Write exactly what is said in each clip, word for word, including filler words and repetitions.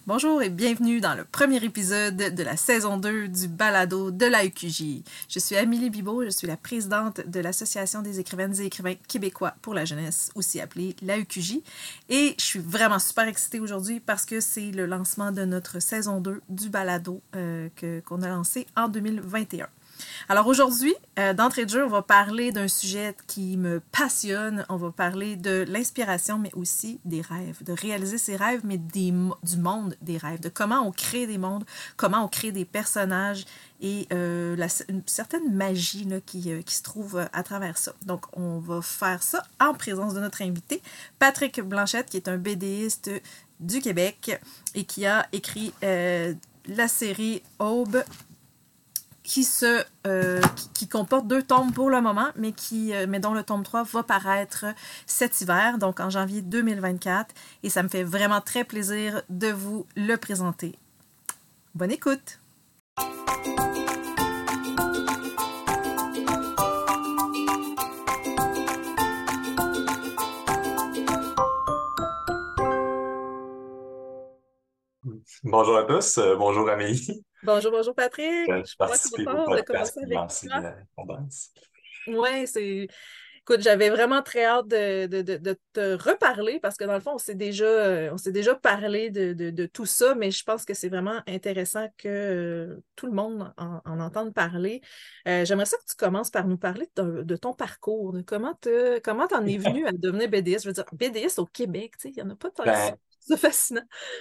Bonjour et bienvenue dans le premier épisode de la saison deux du balado de l'A E Q J. Je suis Amélie Bibeau, je suis la présidente de l'Association des écrivaines et écrivains québécois pour la jeunesse, aussi appelée l'A E Q J. Et je suis vraiment super excitée aujourd'hui parce que c'est le lancement de notre saison deux du balado euh, que, qu'on a lancé en deux mille vingt et un. Alors aujourd'hui, euh, d'entrée de jeu, on va parler d'un sujet qui me passionne. On va parler de l'inspiration, mais aussi des rêves, de réaliser ses rêves, mais des, du monde des rêves, de comment on crée des mondes, comment on crée des personnages et euh, la, une certaine magie là, qui, euh, qui se trouve à travers ça. Donc, on va faire ça en présence de notre invité, Patrick Blanchette, qui est un BDiste du Québec et qui a écrit euh, la série Aube, qui, se, euh, qui, qui comporte deux tomes pour le moment, mais, qui, euh, mais dont le tome trois va paraître cet hiver, donc en janvier deux mille vingt-quatre. Et ça me fait vraiment très plaisir de vous le présenter. Bonne écoute! Bonjour à tous, euh, bonjour Amélie. Bonjour, bonjour Patrick! Euh, Je Je suis vraiment participe au contente de podcast commencer pour avec lancer toi. la tendance. Ouais, c'est... Écoute, j'avais vraiment très hâte de, de, de, de te reparler parce que dans le fond, on s'est déjà, euh, on s'est déjà parlé de, de, de tout ça, mais je pense que c'est vraiment intéressant que euh, tout le monde en, en entende parler. Euh, j'aimerais ça que tu commences par nous parler de, de ton parcours, de comment te, comment t'en es venu à devenir B D S. Je veux dire, B D S au Québec, tu sais, il n'y en a pas tant que ça. Ben, C'est fascinant.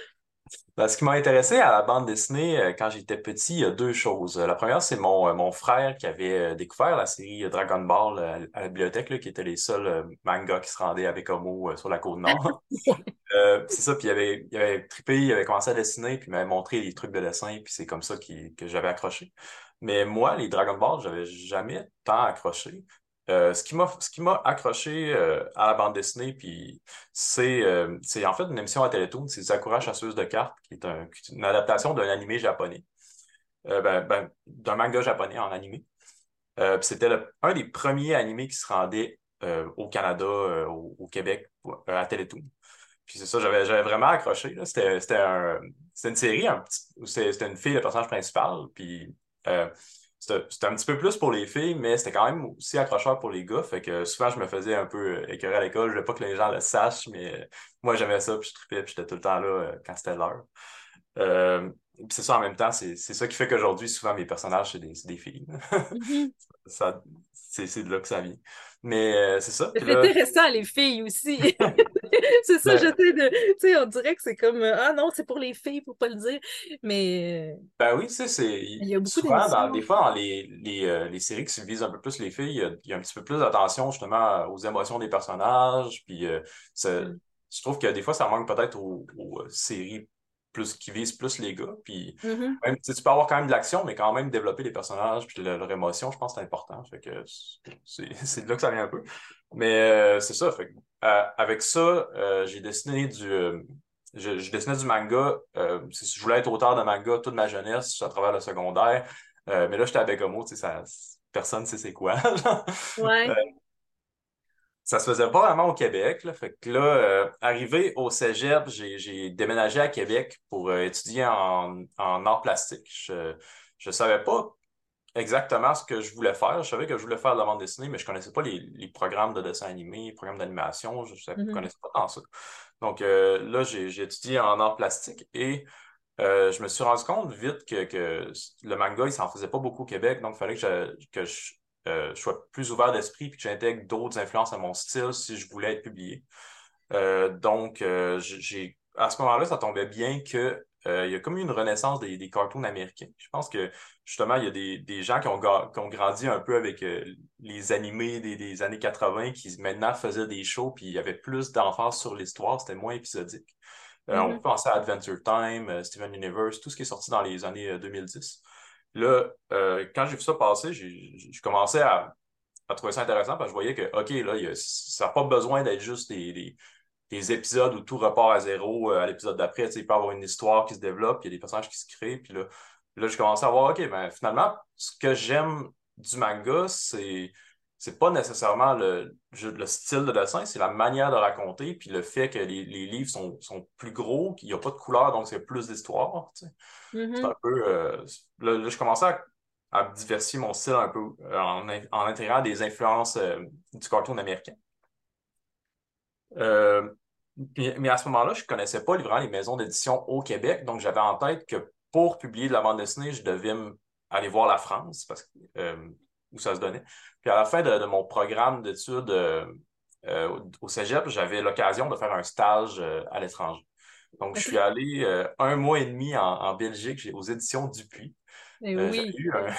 ben, ce qui m'a intéressé à la bande dessinée euh, quand j'étais petit, il y a deux choses. Euh, La première, c'est mon, euh, mon frère qui avait euh, découvert la série euh, Dragon Ball euh, à la bibliothèque, là, qui était les seuls euh, mangas qui se rendaient avec Homo euh, sur la côte nord. Euh, c'est ça, puis il avait, il avait trippé, il avait commencé à dessiner, puis il m'avait montré des trucs de dessin, puis c'est comme ça qu'il- que j'avais accroché. Mais moi, les Dragon Ball, j'avais jamais tant accroché. Euh, ce qui m'a, ce qui m'a accroché euh, à la bande dessinée, puis c'est, euh, c'est en fait une émission à Télétoon, c'est Sakura Chasseuse de cartes, qui est, un- qui est une adaptation d'un animé japonais, euh, ben, ben, d'un manga japonais en animé. Euh, puis c'était le- un des premiers animés qui se rendait euh, au Canada, euh, au, au Québec, euh, à Télétoon. Puis c'est ça, j'avais j'avais vraiment accroché, là. C'était c'était un, c'était une série, un petit, où c'était c'était une fille, le personnage principal. Puis euh, c'était c'était un petit peu plus pour les filles, mais c'était quand même aussi accrocheur pour les gars. Fait que souvent, je me faisais un peu euh, écœurer à l'école. Je voulais pas que les gens le sachent, mais euh, moi, j'aimais ça, puis je trippais, puis j'étais tout le temps là euh, quand c'était l'heure. Euh, puis c'est ça en même temps, c'est c'est ça qui fait qu'aujourd'hui, souvent, mes personnages, c'est des, c'est des filles. Mhm. Ça, c'est c'est de là que ça vient. Mais euh, c'est ça. Puis C'est là, intéressant, les filles aussi. C'est ça, ben, j'essaie de. Tu sais, on dirait que c'est comme. euh, Ah non, c'est pour les filles, faut pas le dire. Mais euh, Ben oui, tu sais, c'est il y a beaucoup souvent dans des d'émissions. fois dans les, les, euh, les séries qui visent un peu plus les filles, il y a, il y a un petit peu plus d'attention justement aux émotions des personnages. Puis euh, ça- Mm. je trouve que des fois ça manque peut-être aux, aux, euh, séries plus qui visent plus les gars. Puis Mhm. même tu sais, tu peux avoir quand même de l'action, mais quand même développer les personnages puis leur, leur émotion, je pense que c'est important. Fait que c'est c'est de là que ça vient un peu. Mais euh, c'est ça. Fait que, euh, avec ça, euh, j'ai dessiné du euh, je, je dessinais du manga. Euh, c'est- je voulais être auteur de manga toute ma jeunesse à travers le secondaire. Euh, mais là, j'étais à Baie-Comeau, tu sais, ça, personne ne sait c'est quoi. genre. Euh, Ouais. Ça se faisait pas vraiment au Québec. Là. Fait que là, euh, arrivé au cégep, j'ai, j'ai déménagé à Québec pour euh, étudier en, en art plastique. Je, je savais pas exactement ce que je voulais faire. Je savais que je voulais faire de la bande dessinée, mais je connaissais pas les, les programmes de dessin animé, les programmes d'animation. Je ne Mhm. connaissais pas tant ça. Donc euh, là, j'ai, j'ai étudié en art plastique et euh, je me suis rendu compte vite que, que le manga, il s'en faisait pas beaucoup au Québec, donc il fallait que je, que je, euh, je sois plus ouvert d'esprit puis que j'intègre d'autres influences à mon style si je voulais être publié. Euh, donc, euh, j'ai, à ce moment-là, ça tombait bien que euh, il y a comme eu une renaissance des, des cartoons américains. Je pense que justement, il y a des, des gens qui ont, ga- qui ont grandi un peu avec euh, les animés des, des années quatre-vingts qui maintenant faisaient des shows, puis il y avait plus d'emphase sur l'histoire, c'était moins épisodique. Euh, on peut Mhm. penser à Adventure Time, euh, Steven Universe, tout ce qui est sorti dans les années euh, deux mille dix. Là, euh, quand j'ai vu ça passer, j'ai j'ai commencé à, à trouver ça intéressant parce que je voyais que, OK, là, il y a- ça n'a pas besoin d'être juste des, des, des épisodes où tout repart à zéro euh, à l'épisode d'après. Tu sais, il peut y avoir une histoire qui se développe, il y a des personnages qui se créent. Puis là, là, j'ai commencé à voir, OK, ben finalement, ce que j'aime du manga, c'est c'est pas nécessairement le, je- le style de dessin, c'est la manière de raconter, puis le fait que les, les livres sont, sont plus gros, qu'il n'y a pas de couleur, donc c'est plus d'histoire. Tu sais. C'est un Mhm. peu. Euh, là, là, je commençais à, à diversifier mon style un peu euh, en, in- en intégrant des influences euh, du cartoon américain. Euh, puis- mais à ce moment-là, je connaissais pas vraiment les maisons d'édition au Québec, donc j'avais en tête que pour publier de la bande dessinée, je devais m- aller voir la France, parce que, euh, où ça se donnait. Puis à la fin de, de mon programme d'études euh, euh, au au Cégep, j'avais l'occasion de faire un stage euh, à l'étranger. Donc, je suis OK. allé euh, un mois et demi en, en Belgique, j'ai- aux éditions Dupuis. Eh Euh, j'avais oui. eu un,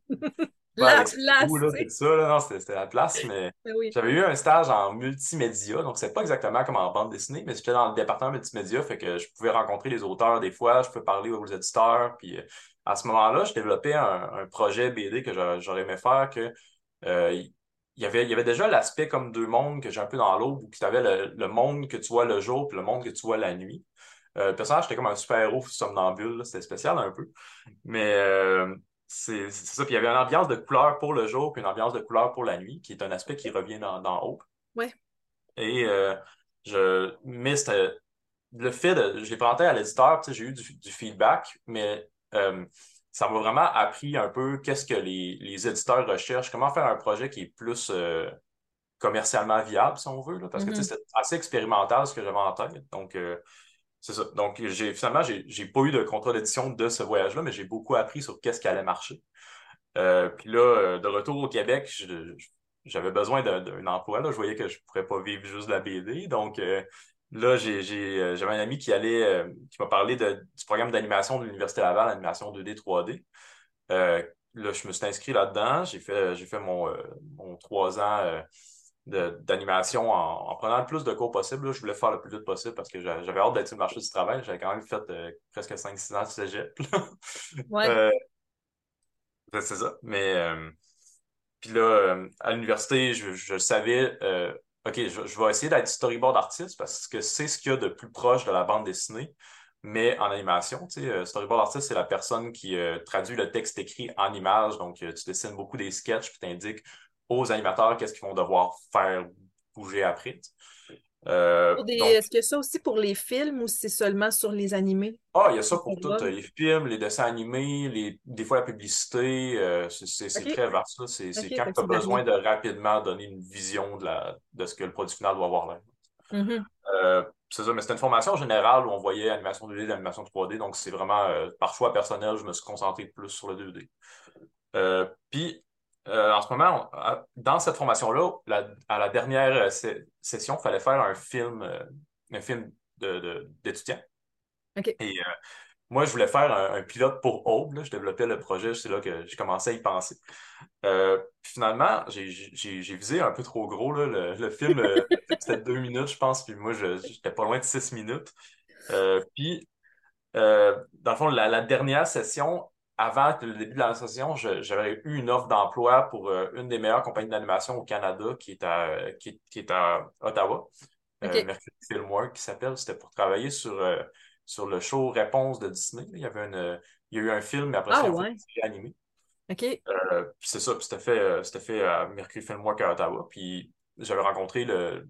pas à La l'expo, place, là, tu tout sais. ça, là, non, c'était c'était la place, mais Eh oui. j'avais eu un stage en multimédia, donc c'est pas exactement comme en bande dessinée, mais j'étais dans le département multimédia, fait que je pouvais rencontrer les auteurs des fois, je pouvais parler aux éditeurs, puis euh, à ce moment-là, je développais un, un projet B D que j'aurais j'aurais aimé faire, que euh, il y avait, il y avait déjà l'aspect comme deux mondes que j'ai un peu dans l'autre, où tu avais le, le monde que tu vois le jour, puis le monde que tu vois la nuit. Euh, le personnage, était comme un super-héros somnambule, là, c'était spécial un peu. Mais euh, c'est c'est ça. Puis il y avait une ambiance de couleur pour le jour, puis une ambiance de couleur pour la nuit, qui est un aspect qui revient dans, dans Hope. Ouais. Et euh, je, mais c'était le fait de. J'ai présenté à l'éditeur, tu sais, j'ai eu du, du feedback, mais euh, ça m'a vraiment appris un peu qu'est-ce que les, les éditeurs recherchent, comment faire un projet qui est plus euh, commercialement viable, si on veut, là, parce que tu sais, Mhm. c'était assez expérimental ce que j'avais en tête. Donc, euh, c'est ça. Donc, j'ai finalement, j'ai j'ai pas eu de contrat d'édition de ce voyage-là, mais j'ai beaucoup appris sur qu'est-ce qui allait marcher. Euh, puis là, euh, de retour au Québec, je- je- j'avais besoin d'un d'un emploi. Là. Je voyais que je pourrais pas vivre juste de la B D. Donc euh, là, j'ai, j'ai, euh, j'avais un ami qui allait, euh, qui m'a parlé de- du programme d'animation de l'Université Laval, animation deux D, trois D. Euh, là, je me suis inscrit là-dedans. J'ai fait, j'ai fait mon, euh, mon trois ans euh, de- d'animation en, en prenant le plus de cours possible. Là. Je voulais faire le plus vite possible parce que j'a- j'avais hâte d'être sur le marché du travail. J'avais quand même fait euh, presque cinq six ans de cégep. Ouais. Euh, c'est ça. Mais euh, puis là, euh, à l'université, je, je savais, euh, OK, je, je vais essayer d'être storyboard artiste parce que c'est ce qu'il y a de plus proche de la bande dessinée, mais en animation. Tu sais, euh, storyboard artiste, c'est la personne qui euh, traduit le texte écrit en images. Donc, euh, tu dessines beaucoup des sketchs puis tu indiques aux animateurs qu'est-ce qu'ils vont devoir faire bouger après. Tu sais. Euh, Pour des... donc, Est-ce que ça aussi pour les films ou c'est seulement sur les animés? ah, il y a ça Les pour tout. euh, albums? Les films, les dessins animés, les, des fois la publicité, euh, c'est c'est- c'est OK. très vaste. là. C'est OK, c'est quand fait que tu as c'est besoin varié. de rapidement donner une vision de, la, de ce que le produit final doit avoir l'air. Mhm. Euh, c'est ça, mais c'était une formation générale où on voyait animation deux D, animation trois D, donc c'est vraiment, euh, par choix personnel, je me suis concentré plus sur le deux D. Euh, puis, euh, en ce moment, on- à- dans cette formation-là, la- à la dernière euh, sé- session, il fallait faire un film, euh, un film de, de- d'étudiant. OK. Et euh, moi, je voulais faire un, un pilote pour Aube, là. Je développais le projet, c'est là que je commençais à y penser. Euh, puis finalement, j'ai j'ai- j'ai visé un peu trop gros, là. Le, le film, euh, le film, c'était deux minutes, je pense, puis moi, je- j'étais pas loin de six minutes. Euh, puis, euh, dans le fond, la, la dernière session, avant le début de la session, je- j'avais eu une offre d'emploi pour euh, une des meilleures compagnies d'animation au Canada, qui est à, qui, est qui est à Ottawa, euh, OK. Mercury Filmworks, qui s'appelle. C'était pour travailler sur, euh, sur le show Réponse de Disney. Il y avait une, il y a eu un film, mais après ça, Ah ils ont fait ouais. une série animée. OK. Euh, puis c'est ça, puis c'était fait, euh, c'était fait à Mercury Filmworks à Ottawa. Puis j'avais rencontré le,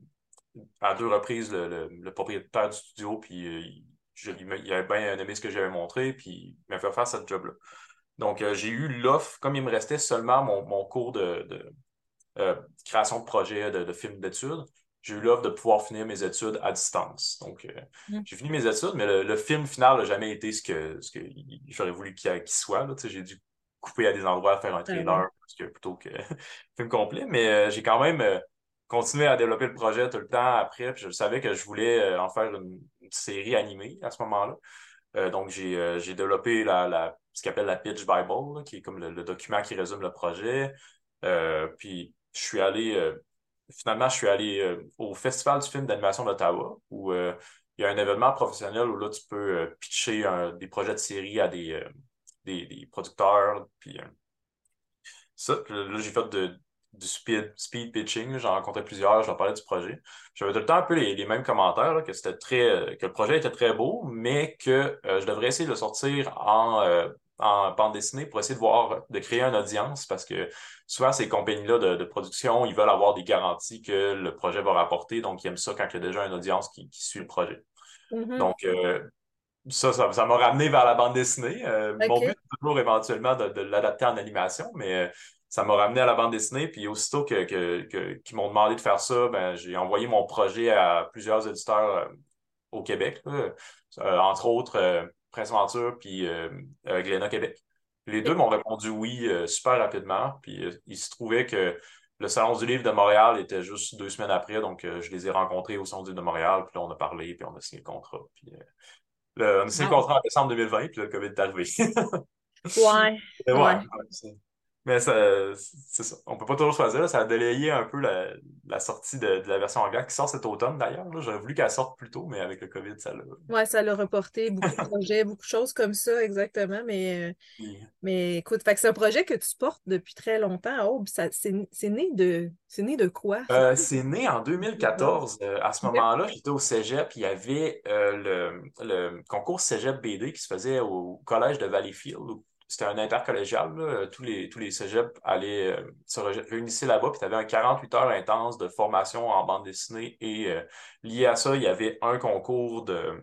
à deux reprises le, le- le propriétaire du studio, puis euh, il, je- il m'a- il avait bien aimé ce que j'avais montré, puis il m'a fait faire cette job-là. Donc euh, j'ai eu l'offre, comme il me restait seulement mon, mon cours de, de, euh, création de projet, de, de film d'études, j'ai eu l'offre de pouvoir finir mes études à distance. Donc euh, Mhm. j'ai fini mes études, mais le, le film final n'a jamais été ce que, ce que j'aurais voulu qu'il qu'il soit. Là. Tu sais, j'ai dû couper à des endroits, faire un Ah ouais. trailer parce que, plutôt que film complet. Mais euh, j'ai quand même euh, continué à développer le projet tout le temps après. Puis je savais que je voulais euh, en faire une, une série animée à ce moment-là. Euh, donc j'ai euh, j'ai développé la, la, ce qu'on appelle la Pitch Bible, là, qui est comme le, le document qui résume le projet. Euh, puis je suis allé, euh, finalement, je suis allé euh, au Festival du film d'animation d'Ottawa, où euh, il y a un événement professionnel où là, tu peux euh, pitcher un- des projets de série à des, euh, des, des producteurs. Puis euh, ça, puis là, j'ai fait de, du speed, speed pitching. là. J'en rencontrais plusieurs, je leur parlais du projet. J'avais tout le temps un peu les, les mêmes commentaires, là, que c'était très, euh, que le projet était très beau, mais que euh, je devrais essayer de le sortir en, euh, en bande dessinée pour essayer de voir, de créer une audience parce que souvent, ces compagnies-là de, de production, ils veulent avoir des garanties que le projet va rapporter. Donc, ils aiment ça quand il y a déjà une audience qui, qui suit le projet. Mhm. Donc, euh, ça, ça, ça m'a ramené vers la bande dessinée. Euh, mon OK. but, c'est toujours éventuellement de, de l'adapter en animation, mais euh, ça m'a ramené à la bande dessinée. Puis aussitôt que, que, que- qu'ils m'ont demandé de faire ça, ben, j'ai envoyé mon projet à plusieurs éditeurs euh, au Québec, là. Euh, entre autres euh, Prince Venture puis euh, euh, Glénat Québec. Les deux m'ont répondu oui euh, super rapidement. Puis euh, il se trouvait que le Salon du Livre de Montréal était juste deux semaines après, donc euh, je les ai rencontrés au Salon du Livre de Montréal, puis là, on a parlé, puis on a signé le contrat. Puis, euh, le- on a signé le Wow. contrat en décembre deux mille vingt, puis le COVID est arrivé. Ouais, Mais ouais, ouais. ouais, c'est- mais ça, c'est ça. On peut pas toujours choisir, là. Ça a délayé un peu la, la sortie de, de la version anglaise qui sort cet automne d'ailleurs, là. J'aurais voulu qu'elle sorte plus tôt, mais avec le COVID, ça l'a. Ouais, ça l'a reporté beaucoup de projets, beaucoup de choses comme ça, exactement. Mais, euh, mais écoute, fait que c'est un projet que tu portes depuis très longtemps. Oh, ça, c'est, c'est né de, c'est né de quoi? C'est Euh, quoi c'est né en la base? deux mille quatorze. Euh, à ce OK. moment-là, j'étais au Cégep. Il y avait euh, le, le concours Cégep B D qui se faisait au collège de Valleyfield. C'était un intercollégial, là. Tous les, tous les cégeps allaient euh, se ré- réunissaient là-bas. Puis tu avais un quarante-huit heures intense de formation en bande dessinée. Et euh, lié à ça, il y avait un concours de,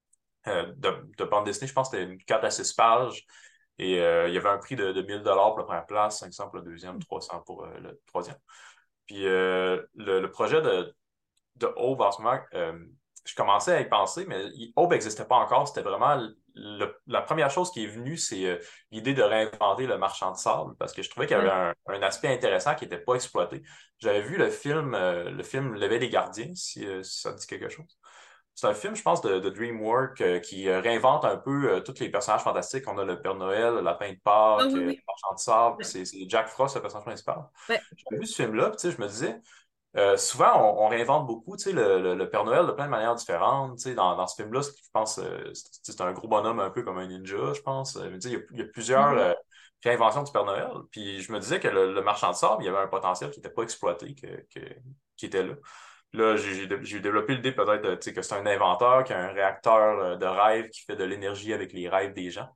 euh, de, de bande dessinée. Je pense que c'était une carte à six pages. Et euh, il y avait un prix de, de mille dollars pour la première place, cinq cents pour le deuxième, trois cents pour euh, le troisième. Puis euh, le, le projet de, de Aube en ce moment, euh, je commençais à y penser, mais il- Aube n'existait pas encore. C'était vraiment le- la première chose qui est venue, c'est euh, l'idée de réinventer le marchand de sable, parce que je trouvais qu'il y avait Ouais. un, un aspect intéressant qui n'était pas exploité. J'avais vu le film, euh, le film L'éveil des gardiens, si, euh, si ça te dit quelque chose. C'est un film, je pense, de, de DreamWorks euh, qui euh, réinvente un peu euh, tous les personnages fantastiques. On a le Père Noël, le Lapin de Ah Pâques, oui, euh, le oui. Marchand de sable, puis Ouais. c'est c'est Jack Frost, le personnage principal. Ouais. J'avais vu ce film-là, puis tu sais, je me disais, euh, souvent, on, on réinvente beaucoup, tu sais, le, le, le Père Noël de plein de manières différentes. Tu sais, dans, dans ce film-là, je pense, euh, c'est c'est un gros bonhomme un peu comme un ninja, je pense. Euh, Mais tu sais, il y a, il y a plusieurs Mhm. euh, réinventions du Père Noël. Puis je me disais que le, le marchand de sable, il y avait un potentiel qui n'était pas exploité, que, que- qui était là. Là, j'ai j'ai dé- j'ai développé l'idée peut-être, euh, tu sais, que c'est un inventeur qui a un réacteur euh, de rêve qui fait de l'énergie avec les rêves des gens.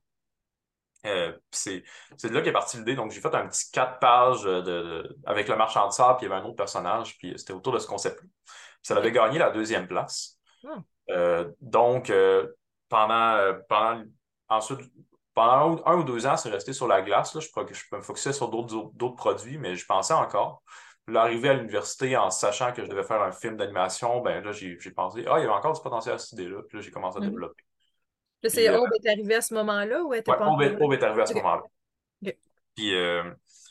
Euh, puis c'est c'est de là qu'est partie l'idée. Donc, j'ai fait un petit quatre pages euh, de, de- avec le marchand de sable, puis il y avait un autre personnage, puis c'était autour de ce concept-là. Ça OK. l'avait gagné la deuxième place. Ah. Euh, donc, euh, pendant, euh, pendant, ensuite, pendant un, un ou deux ans, c'est resté sur la glace. Là. Je, peux- je peux me focusser sur d'autres d'autres produits, mais je pensais encore. Puis là, arrivé à l'université en sachant que je devais faire un film d'animation, ben là, j'ai j'ai pensé, ah, il y avait encore du potentiel à cette idée-là. Puis là, j'ai commencé à Mhm. développer. Là, c'est Puis, euh, Aube est arrivé à ce moment-là ou elle n'était ouais, pas Aube encore est, là? Aube est arrivé à ce OK. moment-là. OK. Puis, euh,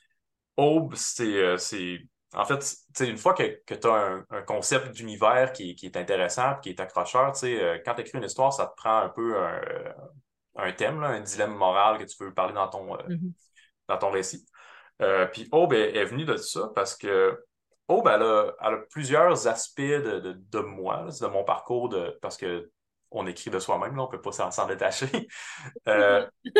Aube, c'est, euh, c'est, en fait, tu sais, une fois que, que tu as un, un concept d'univers qui, qui est intéressant, puis qui est accrocheur, tu sais, euh, quand tu écris une histoire, ça te prend un peu un, euh, un thème, là, un dilemme moral que tu veux parler dans ton, euh, Mhm. dans ton récit. Euh, puis Aube est, est venue de ça parce que Aube, elle a, elle a plusieurs aspects de, de, de moi, là, de mon parcours, de, parce que on écrit de soi-même, là, on peut pas s'en s'en détacher. Euh,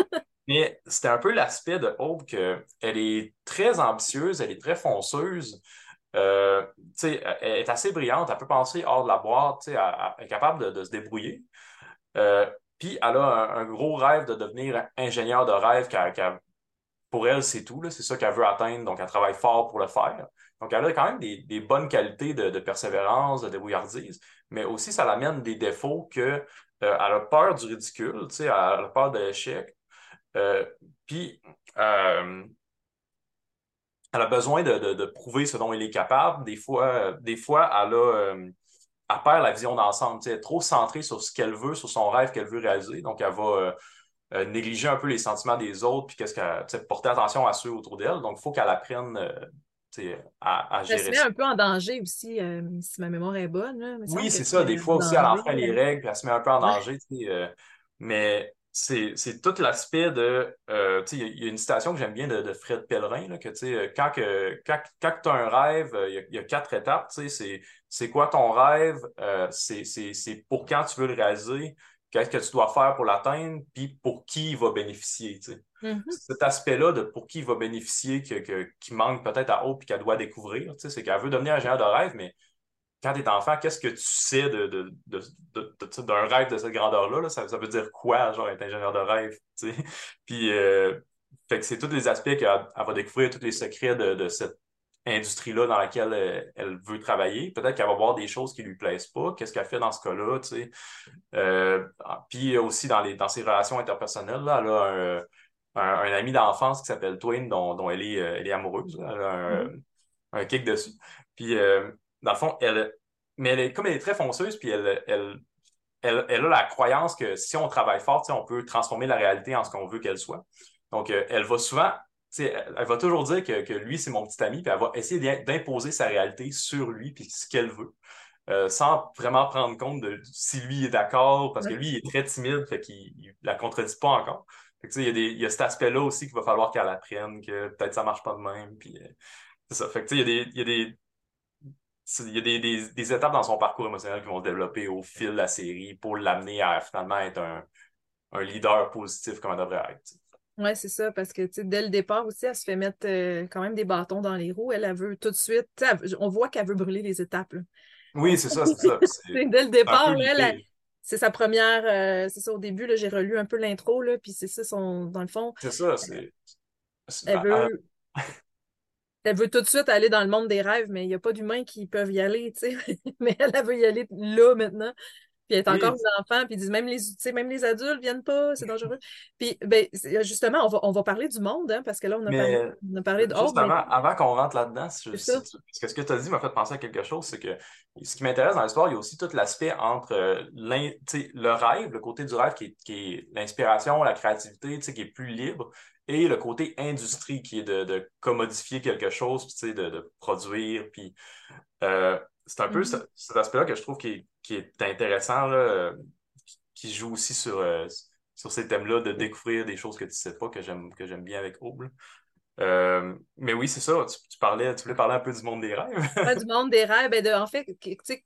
mais c'était un peu l'aspect de Hope que elle est très ambitieuse, elle est très fonceuse. Euh, tu sais, elle est assez brillante, elle peut penser hors de la boîte, tu sais, elle, elle est capable de, de se débrouiller. Euh, Puis elle a un, un gros rêve de devenir ingénieur de rêve. Qu'elle- qu'elle- pour elle, c'est tout, là, c'est ça qu'elle veut atteindre, donc elle travaille fort pour le faire. Donc elle a quand même des, des bonnes qualités de, de persévérance, de débrouillardise, mais aussi ça l'amène des défauts que euh, elle a peur du ridicule, tu sais, elle a peur de l'échec. Euh, puis, euh, elle a besoin de, de- de prouver ce dont elle est capable. Des fois, euh, des fois elle a, euh, elle perd la vision d'ensemble. Tu sais, elle est trop centrée sur ce qu'elle veut, sur son rêve qu'elle veut réaliser. Donc, elle va euh, euh, négliger un peu les sentiments des autres, puis qu'est-ce qu'elle, tu sais, porter attention à ceux autour d'elle. Donc, il faut qu'elle apprenne euh, tu sais, à, à Elle se gérer met ça. un peu en danger aussi, euh, si ma mémoire est bonne, là. Il me semble Oui, qu'elle c'est se ça. met Des en fois aussi, elle danger. enfreint les euh. règles, puis elle se met un peu en Ouais. danger. Tu sais, euh, mais c'est, c'est tout l'aspect de. Euh, tu sais, il y, a il y a une citation que j'aime bien de, de Fred Pellerin, là, que tu sais, euh, quand, que, quand, quand tu as un rêve, euh, il y a, il y a quatre étapes. Tu sais, c'est, c'est quoi ton rêve? Euh, c'est, c'est, c'est pour quand tu veux le réaliser? Qu'est-ce que tu dois faire pour l'atteindre? Puis pour qui il va bénéficier, tu sais. Mhm. Cet aspect-là de pour qui il va bénéficier, que, que, qui manque peut-être à Hope puis qu'elle doit découvrir, tu sais, c'est qu'elle veut devenir ingénieur de rêve, mais quand tu es enfant, qu'est-ce que tu sais de, de, de, de- de- d'un rêve de cette grandeur-là? Là? Ça, ça veut dire quoi, genre, être ingénieur de rêve, tu sais? Puis, euh, fait que c'est tous les aspects qu'elle elle va découvrir, tous les secrets de, de cette industrie-là dans laquelle elle, elle veut travailler. Peut-être qu'elle va voir des choses qui lui plaisent pas. Qu'est-ce qu'elle fait dans ce cas-là, tu sais? Euh, puis aussi dans les, dans ses relations interpersonnelles, là, elle a un, un, un ami d'enfance qui s'appelle Twain, dont, dont elle est, euh, elle est amoureuse. Là. Elle a un, Mhm. un kick dessus. Puis, euh, dans le fond, elle, mais elle est, comme elle est très fonceuse, puis elle, elle, elle, elle a la croyance que si on travaille fort, tu sais, on peut transformer la réalité en ce qu'on veut qu'elle soit. Donc, euh, elle va souvent, tu sais, elle, elle va toujours dire que, que lui, c'est mon petit ami, puis elle va essayer d'im- d'imposer sa réalité sur lui, puis ce qu'elle veut, euh, sans vraiment prendre compte de si lui est d'accord, parce que Ouais. lui, il est très timide, fait qu'il il la contredit pas encore. Fait que, tu sais, il y a des, il y a cet aspect-là aussi qu'il va falloir qu'elle apprenne, que peut-être ça marche pas de même, puis euh, c'est ça. Fait que, tu sais, il y a des, il y a des il y a des, des, des étapes dans son parcours émotionnel qui vont se développer au fil de la série pour l'amener à finalement être un, un leader positif comme elle devrait être. Ouais, c'est ça, parce que tu sais, dès le départ aussi, elle se fait mettre euh, quand même des bâtons dans les roues. Elle, elle veut tout de suite, tu sais, elle veut- on voit qu'elle veut brûler les étapes, là. Oui, On- c'est ça, c'est ça. C'est C'est dès le c'est un peu départ, là, elle, elle- l'idée. c'est sa première, euh, c'est ça, au début, là, j'ai relu un peu l'intro, là, puis c'est ça, son, dans le fond, C'est ça, c'est. c'est- elle ah, ah, veut, elle veut tout de suite aller dans le monde des rêves, mais il n'y a pas d'humains qui peuvent y aller, tu sais. Mais elle, elle veut y aller là, maintenant. Puis elle est encore oui, une enfant, puis ils disent même les, tu sais, même les adultes viennent pas, c'est dangereux. Puis ben, c'est- justement, on va, on va parler du monde, hein, parce que là, on a parlé, mais on a parlé de Hope, juste mais avant, avant qu'on rentre là-dedans, si, c'est si ça. tu- parce que ce que tu as dit m'a fait penser à quelque chose, c'est que ce qui m'intéresse dans l'histoire, il y a aussi tout l'aspect entre euh, l'in- tu sais, le rêve, le côté du rêve qui est, qui est l'inspiration, la créativité, tu sais, qui est plus libre, et le côté industrie qui est de, de commodifier quelque chose, puis, tu sais, de, de produire, puis euh, c'est un peu ce- Mhm. cet aspect-là que je trouve qui est, qui est intéressant, là, euh, qui joue aussi sur, euh, sur ces thèmes-là, de découvrir des choses que tu sais pas, que j'aime que j'aime bien avec Auble. Euh, mais oui, c'est ça. Tu, tu parlais, tu voulais parler un peu du monde des rêves. Ouais, du monde des rêves, ben de, en fait, tu sais,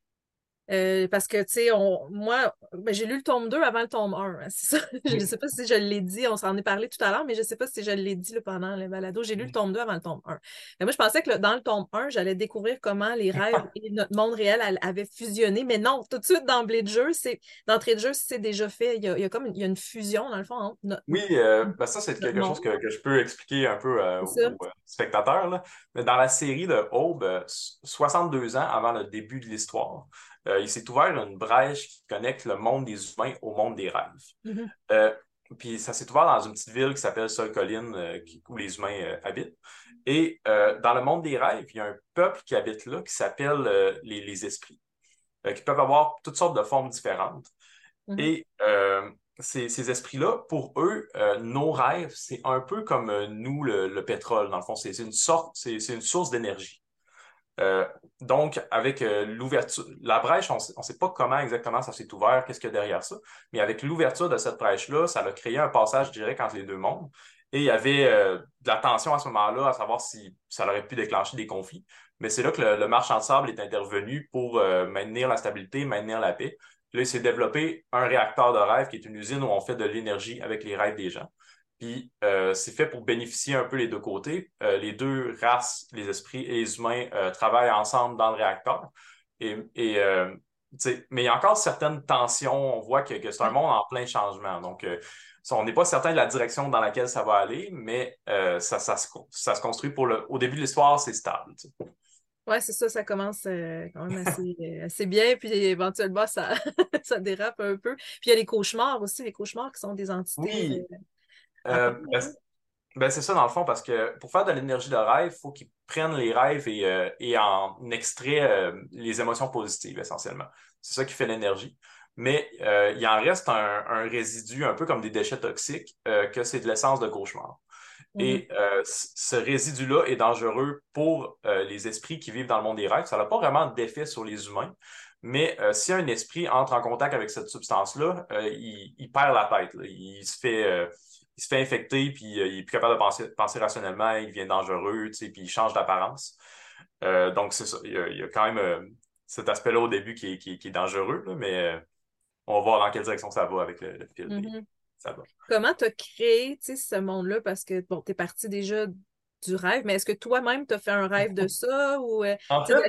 Euh, parce que, tu sais, on, moi, ben, j'ai lu le tome deux avant le tome un, hein, c'est ça. Je ne sais pas si je l'ai dit, on s'en est parlé tout à l'heure, mais je ne sais pas si je l'ai dit là, pendant le balado. J'ai lu le tome deux avant le tome un. Mais moi, je pensais que le- dans le tome un, j'allais découvrir comment les rêves et notre monde réel elle, avaient fusionné. Mais non, tout de suite, d'emblée de jeu, c'est d'entrée de jeu, c'est déjà fait. Il y a, il y a comme une, il y a une fusion, dans le fond, entre notre, Oui, euh, ben ça, c'est notre quelque chose monde. que, que je peux expliquer un peu euh, C'est ça. aux, aux, euh, spectateurs, là. Mais dans la série de Aube, euh, soixante-deux ans avant le début de l'histoire, euh, il s'est ouvert une brèche qui connecte le monde des humains au monde des rêves. Mhm. Euh, Puis ça s'est ouvert dans une petite ville qui s'appelle Sol-Colline, euh, qui- où les humains euh, habitent. Et euh, dans le monde des rêves, il y a un peuple qui habite là qui s'appelle euh, les, les esprits, euh, qui peuvent avoir toutes sortes de formes différentes. Mhm. Et euh, ces, ces esprits-là, pour eux, euh, nos rêves, c'est un peu comme euh, nous, le, le pétrole, dans le fond. C'est c'est une sorte, c'est c'est une source d'énergie. Euh, donc, avec euh, l'ouverture, la brèche, on ne sait pas comment exactement ça s'est ouvert, qu'est-ce qu'il y a derrière ça, mais avec l'ouverture de cette brèche-là, ça a créé un passage direct entre les deux mondes. Et il y avait euh, de la tension à ce moment-là, à savoir si ça aurait pu déclencher des conflits. Mais c'est là que le, le marchand de sable est intervenu pour euh, maintenir la stabilité, maintenir la paix. Puis là, il s'est développé un réacteur de rêve qui est une usine où on fait de l'énergie avec les rêves des gens. Puis euh, c'est fait pour bénéficier un peu les deux côtés. Euh, les deux races, les esprits et les humains, euh, travaillent ensemble dans le réacteur. Et, et euh, mais il y a encore certaines tensions. On voit que, que c'est un monde en plein changement. Donc, euh, on n'est pas certain de la direction dans laquelle ça va aller, mais euh, ça, ça, se, ça se construit pour le. Au début de l'histoire, c'est stable. Tu sais. Ouais, c'est ça, ça commence euh, quand même assez, euh, assez bien, puis éventuellement, ça, ça dérape un peu. Puis il y a les cauchemars aussi, les cauchemars qui sont des entités Oui, euh, à part. euh, ben, Ben, c'est ça, dans le fond, parce que pour faire de l'énergie de rêve, il faut qu'ils prennent les rêves et, euh, et en extrait euh, les émotions positives, essentiellement. C'est ça qui fait l'énergie. Mais euh, il en reste un, un résidu, un peu comme des déchets toxiques, euh, que c'est de l'essence de cauchemar. Mhm. Et euh, c- ce résidu-là est dangereux pour euh, les esprits qui vivent dans le monde des rêves. Ça n'a pas vraiment d'effet sur les humains. Mais euh, si un esprit entre en contact avec cette substance-là, euh, il, il perd la tête, là. Il se fait, euh, il se fait infecter, puis euh, il est plus capable de penser, penser rationnellement, il devient dangereux, tu sais, puis il change d'apparence. Euh, donc, c'est ça. Il y a, il y a quand même euh, cet aspect-là au début qui est, qui est- qui est dangereux, là, mais euh, on va voir dans quelle direction ça va avec le, le fil. Puis Mhm. ça va. Comment tu as créé, tu sais, ce monde-là? Parce que, bon, tu es parti déjà du rêve, mais est-ce que toi-même, tu as fait un rêve de ça? Ou, euh, En tu sais, de fait, la-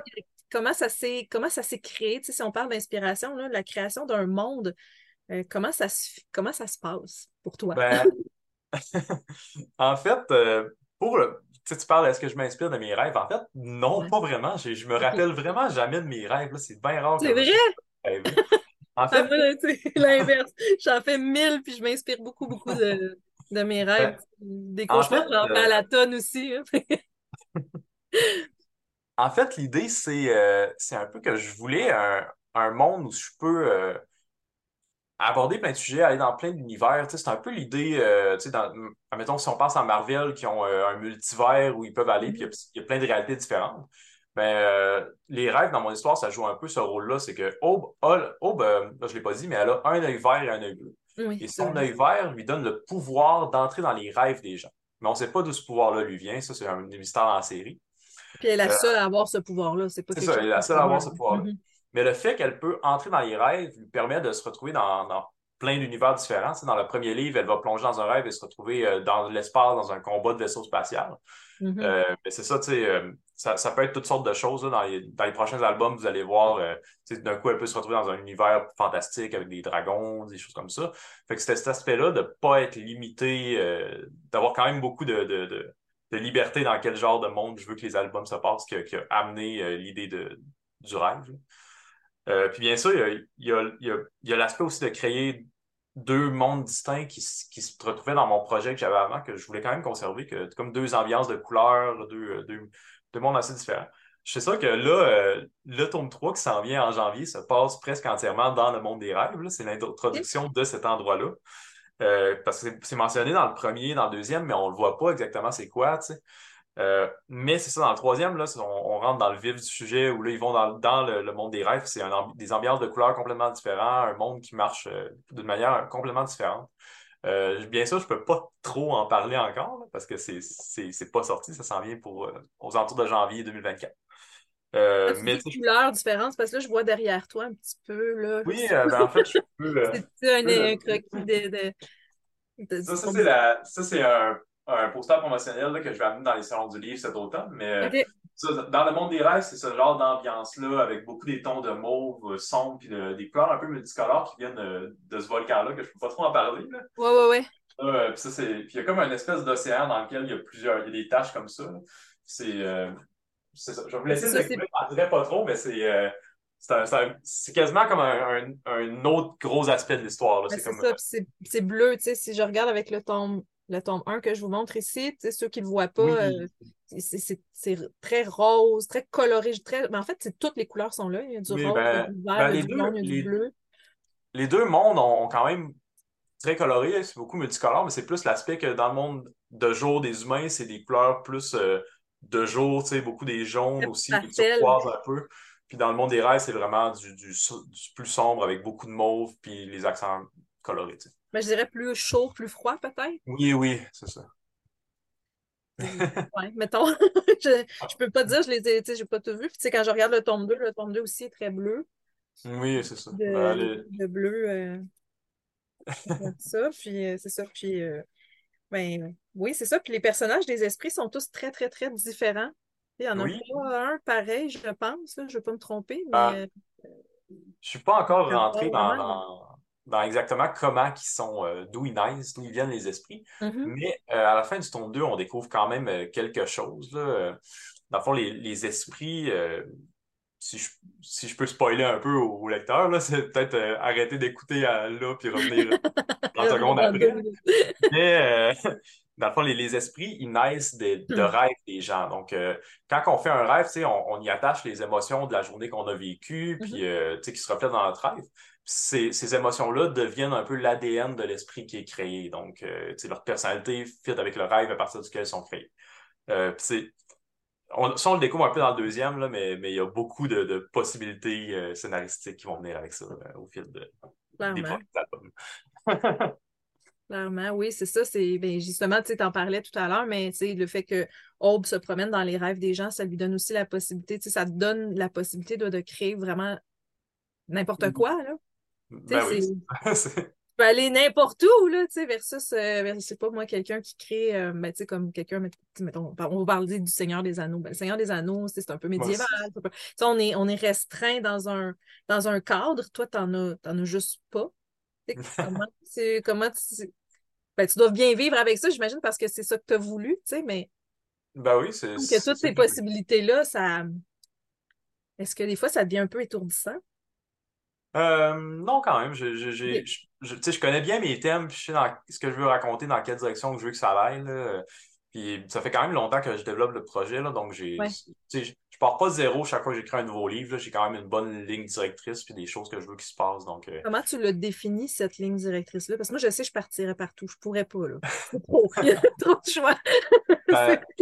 comment ça s'est comment ça s'est créé? Tu sais, si on parle d'inspiration, là, la création d'un monde, euh, comment ça se, comment ça se passe pour toi? Ben, en fait, euh, pour le- tu sais, tu parles, est-ce que je m'inspire de mes rêves? En fait, non, Ouais. pas vraiment. Je, je me OK. rappelle vraiment jamais de mes rêves, là. C'est bien rare que C'est je me vrai? souvienne de mes rêves. En Ah, fait, moi, là, c'est l'inverse. J'en fais mille, puis je m'inspire beaucoup, beaucoup de, de mes rêves. ben, Des en cauchemars, fait, j'en fais à euh, la tonne aussi, hein. en fait, l'idée, c'est euh, c'est un peu que je voulais un, un monde où je peux euh, aborder plein de sujets, aller dans plein d'univers. Tu sais, c'est un peu l'idée, euh, tu sais, dans, admettons, si on pense à Marvel, qui ont euh, un multivers où ils peuvent aller, puis il y, a Mhm. il y a plein de réalités différentes. Ben, euh, les rêves, dans mon histoire, ça joue un peu ce rôle-là. C'est que Aube, a, Aube euh, là, je l'ai pas dit, mais elle a un œil vert et un œil bleu. Oui, Et c'est son vrai. œil vert lui donne le pouvoir d'entrer dans les rêves des gens. Mais on ne sait pas d'où ce pouvoir-là lui vient. Ça, c'est un des mystères dans la série. Puis elle est la Euh, seule à avoir ce pouvoir-là. C'est pas c'est quelque ça, elle chose est la qui est seule à avoir commun. ce pouvoir-là. Mhm. Mais le fait qu'elle peut entrer dans les rêves lui permet de se retrouver dans, dans plein d'univers différents. Tu sais, dans le premier livre, elle va plonger dans un rêve et se retrouver euh, dans l'espace, dans un combat de vaisseau spatial. Mhm. Euh, mais c'est ça, tu sais, euh, ça, ça peut être toutes sortes de choses. Là, dans les, dans les prochains albums, vous allez voir, euh, tu sais, d'un coup, elle peut se retrouver dans un univers fantastique avec des dragons, des choses comme ça. Fait que c'était cet aspect-là de pas être limité, euh, d'avoir quand même beaucoup de, de, de, de liberté dans quel genre de monde je veux que les albums se passent, qui a, qui a amené euh, l'idée de, du rêve. Là. Euh, puis bien sûr, il y a, il y a, il y a, il y a l'aspect aussi de créer deux mondes distincts qui, s- qui se retrouvaient dans mon projet que j'avais avant, que je voulais quand même conserver, que comme deux ambiances de couleurs, deux, deux, deux mondes assez différents. Je sais ça que là, euh, le tome trois qui s'en vient en janvier se passe presque entièrement dans le monde des rêves. Là. C'est Ok. l'introduction de cet endroit-là. Euh, parce que c'est c'est mentionné dans le premier, dans le deuxième, mais on ne le voit pas exactement c'est quoi, tu sais. Euh, mais c'est ça, dans le troisième, là, on, on rentre dans le vif du sujet où là, ils vont dans, dans le, le monde des rêves. C'est un ambi- des ambiances de couleurs complètement différentes, un monde qui marche euh, d'une manière complètement différente. Euh, bien sûr, je peux pas trop en parler encore là, parce que c'est c'est c'est pas sorti, ça s'en vient pour euh, aux alentours de janvier deux mille vingt-quatre. Quand Euh, tu mais dis tu sais, je- couleurs différentes, parce que là, je vois derrière toi un petit peu, là. oui, euh, ben, en fait, je peux, euh, C'est je un, peux un le- croquis de, de, de- Ça, ça pour- c'est la, ça, c'est un, un poster promotionnel là, que je vais amener dans les salons du livre cet automne. Mais euh, OK. ça, dans le monde des rêves, c'est ce genre d'ambiance-là, avec beaucoup des tons de mauve, euh, sombres, puis de- des couleurs un peu multicolores qui viennent euh, de ce volcan-là, que je peux pas trop en parler. Là. Ouais, ouais, ouais. Euh, puis ça, c'est, puis il y a comme une espèce d'océan dans lequel il y a plusieurs, il y a des taches comme ça. Là. C'est, euh, c'est ça. Je vais vous Mais c'est laisser le ça, c'est découvrir, je n'en dirai pas trop, mais c'est, euh, c'est, un- c'est un- c'est quasiment comme un, un, un autre gros aspect de l'histoire. Là. mais C'est c'est comme, ça, puis c'est c'est bleu, tu sais, si je regarde avec le tome, le tome un que je vous montre ici, tu sais, ceux qui ne le voient pas, euh, oui, c'est c'est- c'est très rose, très coloré, très... mais en fait, c'est toutes les couleurs sont là. Il y a du oui, rose, il y a ben, du vert, ben il y a les du jaune, deux, il y a du les, bleu. les deux mondes ont, ont quand même très coloré, c'est beaucoup multicolore, mais c'est plus l'aspect que dans le monde de jour des humains, c'est des couleurs plus euh, de jour, tu sais, beaucoup des jaunes Très aussi, des pastel. turquoises un peu. Puis dans le monde des rêves, c'est vraiment du, du, so- du plus sombre avec beaucoup de mauve, puis les accents colorés, tu sais. Mais je dirais plus chaud, plus froid, peut-être. Oui, oui, c'est ça. Ouais, mettons. je, je peux pas dire, je les ai, tu sais, j'ai pas tout vu. Puis, tu sais, quand je regarde le tome deux, le tome deux aussi est très bleu. Oui, c'est ça. Ben, De, les- de bleu, euh, comme ça. Puis, euh, c'est ça. Puis, euh, ben, oui, c'est ça. Puis, les personnages des esprits sont tous très, très, très différents. Il y en a oui, pas un pareil, je pense. Là, je ne vais pas me tromper, euh, mais je suis pas encore euh, rentré oh, dans, vraiment. dans, dans exactement comment ils sont, euh, d'où ils naissent, d'où ils viennent les esprits. Mhm. Mais euh, à la fin du tome deux, on découvre quand même euh, quelque chose, là. Euh, Dans le fond, les, les esprits, euh, si je, si je peux spoiler un peu au, au lecteur, là, c'est peut-être euh, arrêter d'écouter euh, là puis revenir trente Revenez secondes dans deux après. minutes. Mais euh, dans le fond, les, les esprits, ils naissent de, de Hmm. rêves des gens. Donc, euh, quand on fait un rêve, tu sais, on, on y attache les émotions de la journée qu'on a vécue, Mhm. puis euh, tu sais, qui se reflètent dans notre rêve. Ces, ces émotions-là deviennent un peu l'A D N de l'esprit qui est créé. Donc, euh, tu sais, leur personnalité fit avec le rêve à partir duquel ils sont créés. Euh, puis c'est on, ça, on le découvre un peu dans le deuxième, là, mais, mais il y a beaucoup de, de possibilités euh, scénaristiques qui vont venir avec ça euh, au fil de- des Clairement. prochains albums. Clairement, oui, c'est ça. C'est ben, justement, tu sais, t'en parlais tout à l'heure, mais tu sais, le fait que Aube se promène dans les rêves des gens, ça lui donne aussi la possibilité, tu sais, ça te donne la possibilité de, de créer vraiment n'importe quoi, là. Tu sais, Ben oui, c'est, tu c'est- peux aller n'importe où, là, tu sais, versus, euh, vers- je sais pas, moi, quelqu'un qui crée, euh, ben, tu sais, comme quelqu'un, met- tu sais, mettons, on va parler du Seigneur des Anneaux. Ben, le Seigneur des Anneaux, c'est c'est un peu Moi, médiéval. c'est- c'est un peu- Tu sais, on est, on est restreint dans un, dans un cadre. Toi, t'en as, t'en as juste pas. Tu sais, comment, tu, comment tu, ben, tu dois bien vivre avec ça, j'imagine, parce que c'est ça que tu as voulu, tu sais, mais Ben oui, c'est que c'est toutes ça ces que je veux. possibilités-là, ça, est-ce que des fois, ça devient un peu étourdissant? Euh, non, quand même. Je, je, j'ai- Ok. je, je- tu sais, je connais bien mes thèmes, puis je sais dans ce que je veux raconter, dans quelle direction je veux que ça aille, là. Puis ça fait quand même longtemps que je développe le projet, là, donc j'ai, Ouais. tu sais, je, je pars pas de zéro chaque fois que j'écris un nouveau livre, là. J'ai quand même une bonne ligne directrice, puis des choses que je veux qu'il se passent. Donc, euh, Comment tu le définis, cette ligne directrice-là? Parce que moi, je sais que je partirais partout. Je pourrais pas, là. C'est trop. Il y a trop de choix. ben, C'est-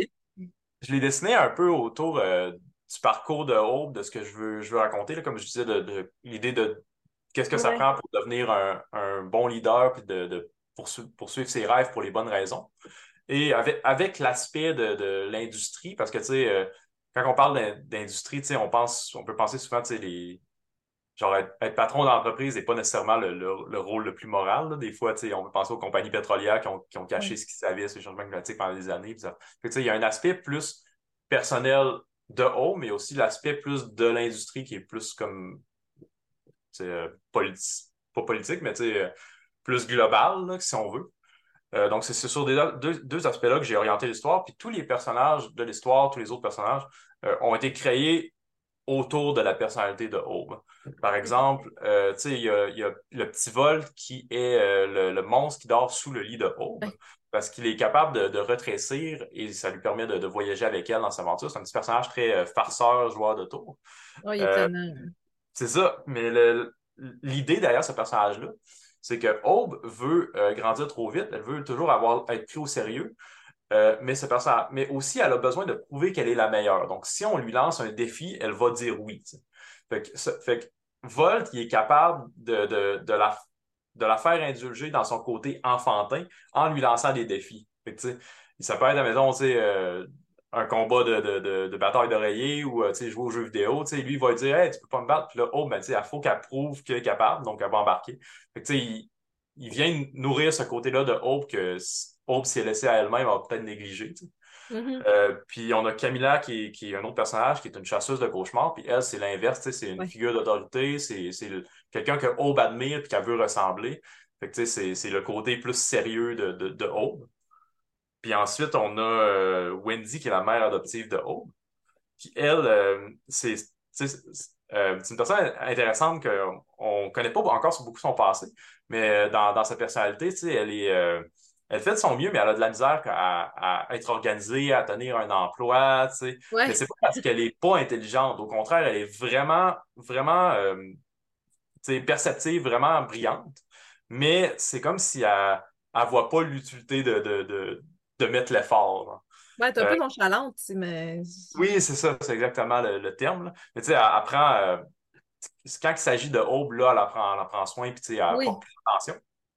je l'ai dessiné un peu autour euh, du parcours de Hope, de ce que je veux, je veux raconter, là, comme je disais, de, de l'idée de qu'est-ce que ça Ouais. prend pour devenir un, un bon leader, puis de, de poursu- poursuivre ses rêves pour les bonnes raisons. Et avec, avec l'aspect de, de l'industrie, parce que, tu sais, euh, quand on parle d'in- d'industrie, tu sais, on pense, on peut penser souvent, tu sais, les, genre, être, être patron d'entreprise n'est pas nécessairement le, le, le rôle le plus moral, là. Des fois, tu sais, on peut penser aux compagnies pétrolières qui ont, qui ont caché Ouais. ce qu'ils savaient sur les changements climatiques pendant des années. Puis ça. Fait que, tu sais, il y a un aspect plus personnel de haut, mais aussi l'aspect plus de l'industrie qui est plus comme, tu sais, euh, politi- pas politique, mais tu sais, euh, plus global, là, si on veut. Euh, donc, c'est c'est sur des, deux, deux aspects-là que j'ai orienté l'histoire. Puis tous les personnages de l'histoire, tous les autres personnages, euh, ont été créés autour de la personnalité de Hope. Par exemple, euh, tu sais, il y a, il y a le petit Volt qui est euh, le, le monstre qui dort sous le lit de Hope Ouais. parce qu'il est capable de, de retrécir et ça lui permet de, de voyager avec elle dans sa aventure. C'est un petit personnage très euh, farceur, joueur de tour. Oh, il est Euh, tannant. c'est ça, mais le- l'idée derrière ce personnage-là, c'est que Aube veut euh, grandir trop vite, elle veut toujours avoir être pris au sérieux, euh, mais, ce personnage, mais aussi elle a besoin de prouver qu'elle est la meilleure. Donc, si on lui lance un défi, elle va dire oui. Tu sais. Fait que, ça- fait que Volt, il est capable de, de, de la, de la faire indulger dans son côté enfantin en lui lançant des défis. Fait que, tu sais, ça peut être, admettons, tu sais, euh, un combat de, de, de, de bataille d'oreiller ou euh, tu sais, jouer aux jeux vidéo. Tu sais, lui, il va dire Hey, tu peux pas me battre. Puis là, oh, ben, tu sais, il faut qu'elle prouve qu'elle est capable, donc elle va embarquer. Fait que, tu sais, il, il vient nourrir ce côté-là de Hope que s- Hope, si elle est laissée à elle-même, elle va peut-être négliger. Tu sais. Mhm. Euh, puis on a Camilla qui est, qui est un autre personnage, qui est une chasseuse de cauchemars. Puis elle, c'est l'inverse, tu sais, c'est une Ouais. figure d'autorité, c'est c'est le- quelqu'un que Hope admire puis qu'elle veut ressembler. Fait que tu sais, c'est c'est le côté plus sérieux de, de, de Hope. Puis ensuite, on a euh, Wendy, qui est la mère adoptive de Hope. Puis elle, euh, c'est tu sais, c'est euh, c'est une personne intéressante qu'on ne connaît pas encore sur beaucoup son passé, mais euh, dans, dans sa personnalité, tu sais, elle est, euh, elle fait de son mieux, mais elle a de la misère à, à être organisée, à tenir un emploi, tu sais. Mais Ouais. c'est pas parce qu'elle est pas intelligente. Au contraire, elle est vraiment, vraiment, euh, tu sais, perceptive, vraiment brillante. Mais c'est comme si elle, elle voit pas l'utilité de, de, de, de mettre l'effort. Ouais, t'es un Euh, peu nonchalante, tu sais, mais. oui, c'est ça, c'est exactement le, le terme, là. Mais tu sais, elle, elle prend, euh, quand il s'agit de Aube, là, elle en prend, elle en prend soin, puis tu sais, elle Oui. porte plus attention.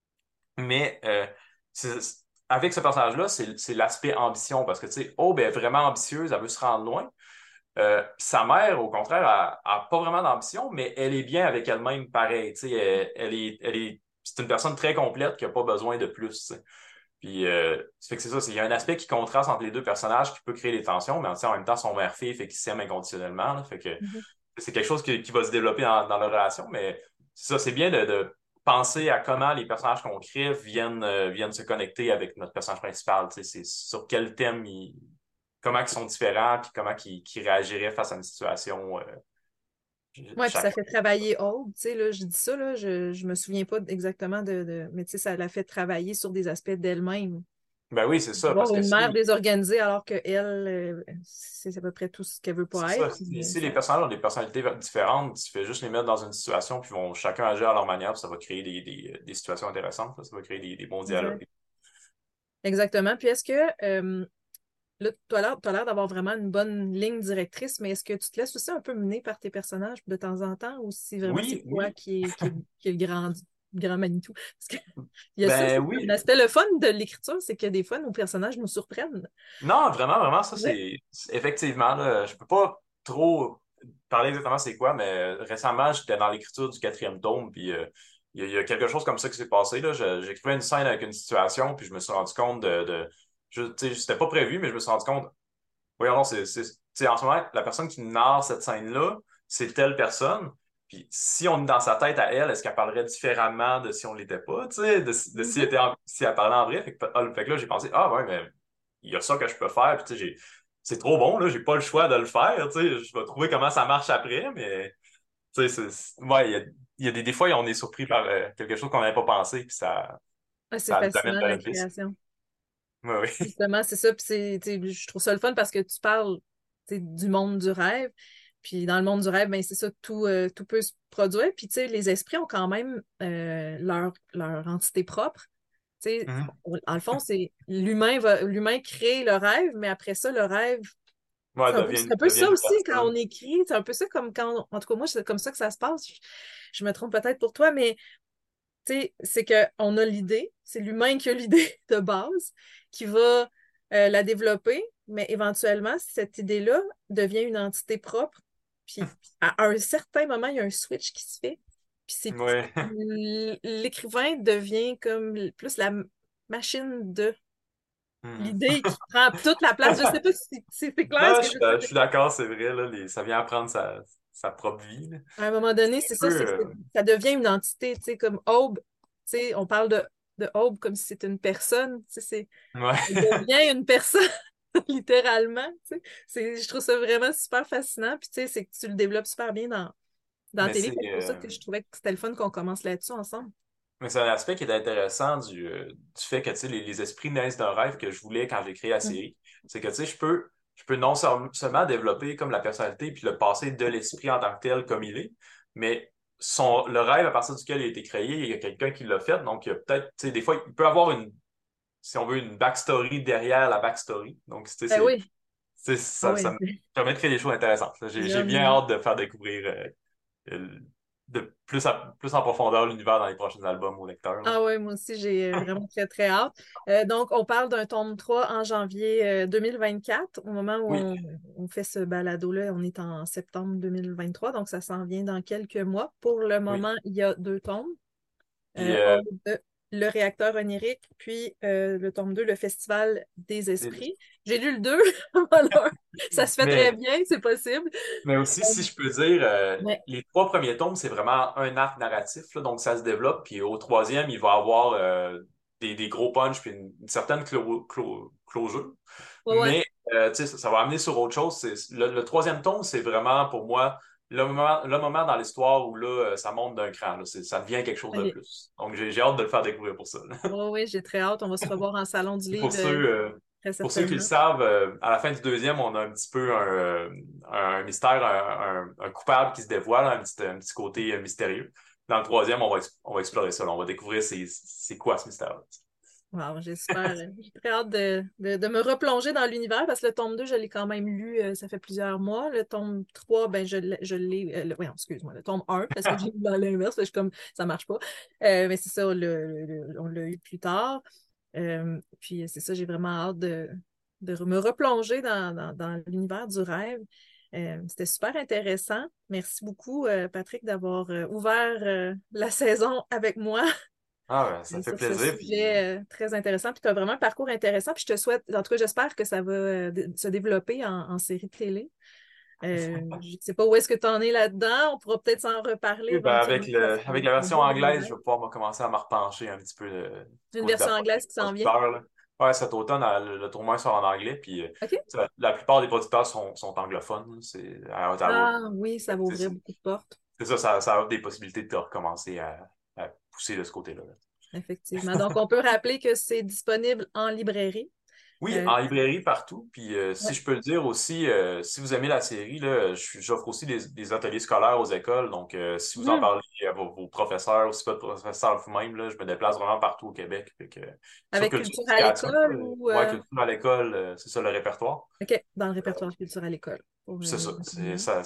Mais euh, c'est- avec ce personnage-là, c'est c'est l'aspect ambition, parce que tu sais, Aube est vraiment ambitieuse, elle veut se rendre loin. Euh, puis sa mère, au contraire, a, a pas vraiment d'ambition, mais elle est bien avec elle-même pareil. Tu sais, elle, elle est, elle est, c'est une personne très complète qui a pas besoin de plus. Tu sais. Puis, euh, ça fait que c'est ça, c'est- il y a un aspect qui contraste entre les deux personnages qui peut créer des tensions, mais tu sais, en même temps, son mère-fille fait qu'ils s'aiment inconditionnellement. Là, fait que Mhm. c'est quelque chose qui, qui va se développer dans, dans leur relation, mais c'est ça, c'est bien de, de penser à comment les personnages qu'on crée viennent, euh, viennent se connecter avec notre personnage principal. Tu sais, c'est sur quel thème ils, comment ils sont différents, puis comment ils, ils réagiraient face à une situation euh, Ouais, puis ça chacun. fait travailler Aude, tu sais, là, je dis ça, là, je, je me souviens pas exactement de, de- mais tu sais, ça l'a fait travailler sur des aspects d'elle-même. Ben oui, c'est ça, parce Avoir que une mère si, désorganisée alors que elle, euh, c'est à peu près tout ce qu'elle veut c'est pas ça, être. si, Mais si les ça- personnages ont des personnalités différentes, tu fais juste les mettre dans une situation, puis ils vont chacun agir à leur manière, puis ça va créer des, des, des situations intéressantes, là. Ça va créer des, des bons Exact. dialogues. Exactement. Puis est-ce que euh, là, tu as l'air, t'as l'air d'avoir vraiment une bonne ligne directrice, mais est-ce que tu te laisses aussi un peu mener par tes personnages de temps en temps ou si vraiment c'est Oui, toi oui. qui est, qui est, qui est le grand, grand Manitou? Parce que il y a ça, Ben c'est un oui, aspect le fun de l'écriture, c'est que des fois, nos personnages nous surprennent. non, vraiment, vraiment, ça, Ouais. c'est c'est- effectivement, là, je peux pas trop parler exactement c'est quoi, mais récemment, j'étais dans l'écriture du quatrième tome, puis euh, il y a, il y a quelque chose comme ça qui s'est passé, là. Je- j'écrivais une scène avec une situation, puis je me suis rendu compte de, de je, tu sais, c'était pas prévu, mais je me suis rendu compte, voyons, non, c'est, c'est, tu sais, en ce moment, la personne qui narre cette scène-là, c'est telle personne. Puis si on est dans sa tête à elle, est-ce qu'elle parlerait différemment de si on l'était pas, tu sais, de, de si elle Mhm. était en- si elle parlait en vrai? Fait que, ah, fait que là, j'ai pensé, ah ouais, mais il y a ça que je peux faire. Puis tu sais, j'ai, c'est trop bon, là, j'ai pas le choix de le faire, tu sais, je vais trouver comment ça marche après, mais tu sais, c'est, c'est- ouais, il y a, il y a des, des fois, on est surpris par euh, quelque chose qu'on n'avait pas pensé, puis ça, Ouais, c'est ça nous amène fascinant, vers la une piste. création. Ouais, oui. Justement, c'est ça. Puis c'est, tu sais, je trouve ça le fun parce que tu parles, tu sais, du monde du rêve. Puis dans le monde du rêve, ben, c'est ça, tout, euh, tout peut se produire. Puis tu sais, les esprits ont quand même euh, leur, leur entité propre. Tu sais, Mhm. en le fond, c'est l'humain va, l'humain crée le rêve, mais après ça, le rêve, Ouais, c'est un peu, devient, c'est un peu devient ça une aussi quand on personne. écrit. C'est un peu ça comme quand, en tout cas, moi, c'est comme ça que ça se passe. Je, je me trompe peut-être pour toi, mais tu sais, c'est qu'on a l'idée, c'est l'humain qui a l'idée de base, qui va euh, la développer, mais éventuellement, cette idée-là devient une entité propre. Puis à un certain moment, il y a un switch qui se fait. Puis c'est Ouais. l'écrivain devient comme plus la machine de Hmm. l'idée qui prend toute la place. Je sais pas si si c'est clair Non, ce je que suis, je je sais. suis d'accord, c'est vrai, là, les- ça vient apprendre sa, sa propre vie, là. À un moment donné, c'est Un ça, peu, c'est que euh, ça devient une entité, tu sais, comme Aube. Tu sais, on parle de, de Aube comme si c'était une personne. Tu sais, c'est ouais. elle devient une personne, littéralement. Tu sais. C'est, je trouve ça vraiment super fascinant. Puis, tu sais, c'est que tu le développes super bien dans, dans la Mais télé. c'est C'est pour ça euh, que je trouvais que c'était le fun qu'on commence là-dessus ensemble. mais c'est un aspect qui est intéressant du, euh, du fait que tu sais, les, les esprits naissent d'un rêve que je voulais quand j'ai créé la Mhm. série. C'est que tu sais, je peux, je peux non seul- seulement développer comme la personnalité puis le passer de l'esprit en tant que tel comme il est, mais son, le rêve à partir duquel il a été créé, il y a quelqu'un qui l'a fait. Donc, il y a peut-être, tu sais, des fois, il peut avoir une, si on veut, une backstory derrière la backstory. Donc, tu sais, Ben c'est oui, c'est- ah ça, ça oui. me permet de créer des choses intéressantes. J'ai j'ai bien J'aime. hâte de faire découvrir euh, euh, de plus, à- plus en profondeur l'univers dans les prochains albums au lecteur, là. Ah ouais, moi aussi, j'ai euh, vraiment très, très hâte. Euh, donc, on parle d'un tome trois en janvier euh, deux mille vingt-quatre. Au moment où Oui. on, on fait ce balado-là, on est en septembre deux mille vingt-trois, donc ça s'en vient dans quelques mois. Pour le Oui. moment, il y a deux tomes. Puis Euh, euh, Aude, le réacteur onirique, puis euh, le tome deux, le Festival des les- esprits. J'ai lu le deux, alors ça se fait très mais, bien, c'est possible. mais aussi, Euh, si je peux dire, euh, ouais, les trois premiers tomes, c'est vraiment un arc narratif, là, donc ça se développe. Puis au troisième, il va avoir euh, des, des gros punchs puis une, une certaine clo- clo- closure. ouais, ouais. Mais euh, tu sais, ça, ça va amener sur autre chose. C'est, le, le troisième tome, c'est vraiment pour moi le moment, le moment dans l'histoire où là, euh, ça monte d'un cran. Là. C'est, ça devient quelque chose de Ok. plus. Donc j'ai, j'ai hâte de le faire découvrir pour ça. Ouais, ouais, j'ai très hâte. On va se revoir en salon du Pour livre ceux, euh, euh, très pour ceux qui le certainement. savent, euh, à la fin du deuxième, on a un petit peu un, euh, un mystère, un, un- un coupable qui se dévoile, un petit, un petit côté euh, mystérieux. Dans le troisième, on va, ex- on va explorer ça. Là. On va découvrir c'est, c'est quoi ce mystère-là. Wow, j'espère. J'ai très hâte de, de, de me replonger dans l'univers parce que le tome deux, je l'ai quand même lu, euh, ça fait plusieurs mois. Le tome trois, ben, je, l'ai- je l'ai. Euh, le- oui, excuse-moi, le tome un, parce que j'ai lu dans l'inverse, je suis comme ça marche pas. Euh, mais c'est ça, le- le- on l'a eu plus tard. Euh, puis c'est ça, j'ai vraiment hâte de, de me replonger dans, dans, dans l'univers du rêve. Euh, c'était super intéressant. Merci beaucoup, euh, Patrick, d'avoir euh, ouvert euh, la saison avec moi Ah ouais, ça fait sur ce plaisir. Puis, sujet euh, très intéressant. Puis tu as vraiment un parcours intéressant. Puis je te souhaite, en tout cas, j'espère que ça va euh, dé- se développer en, en série de télé. Euh, je ne sais pas où est-ce que tu en es là-dedans. On pourra peut-être s'en reparler oui, ben, éventuellement avec parce le, que avec la c'est un version beau anglaise, je univers. vais pouvoir me commencer à me repencher un petit peu euh, du Une côté de la version anglaise qui s'en vient. producteur, là. Ouais, cet automne, euh, le, le tournoi sort en anglais, puis euh, OK? tu sais, la plupart des producteurs sont, sont anglophones, là. C'est à Ottawa. Ah oui, ça Fait va que, tu sais, ouvrir C'est beaucoup de portes. c'est ça, ça, ça offre des possibilités de recommencer à, à pousser de ce côté-là. Effectivement. Donc, on peut rappeler que c'est disponible en librairie. Oui, Euh, en librairie partout. Puis euh, si ouais. je peux le dire aussi, euh, si vous aimez la série, là, je suis- j'offre aussi des, des ateliers scolaires aux écoles. Donc, euh, si vous en Mhm. parlez à vos, vos professeurs ou si pas de professeurs vous-même, là, je me déplace vraiment partout au Québec. Fait que, sur Avec culture culture à éducation, l'école euh, ou ouais, euh, culture à l'école, euh, c'est ça le répertoire. OK, dans le répertoire culture à l'école pour Puis euh, c'est les ça. C'est enseignements. ça.